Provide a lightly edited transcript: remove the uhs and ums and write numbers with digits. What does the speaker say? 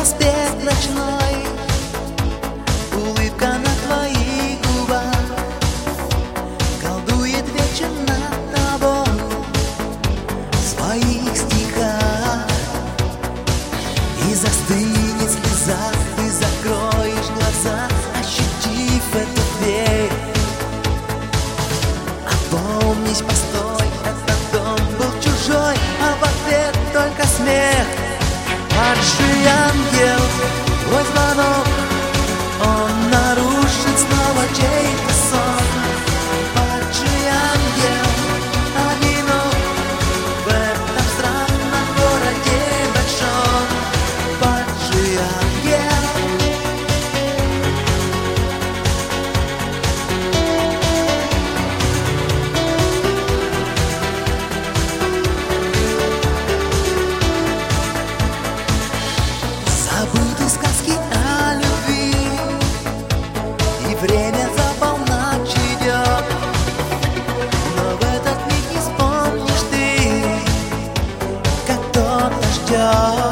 проспект ночной, улыбка на твоих губах колдует вечер над тобой в своих стихах. И застынет слеза, ты закроешь глаза, ощутив эту дверь. Опомнись, постой, этот дом был чужой, а в ответ только смех. Падший ангел, твой звонок, он нарушит снова чей-то сон. Падший ангел, одинок в этом странном городе большом. Падший ангел. Забыты сказки о любви, и время за полночь идет. Но в этот миг не вспомнишь ты, как кто-то ждет.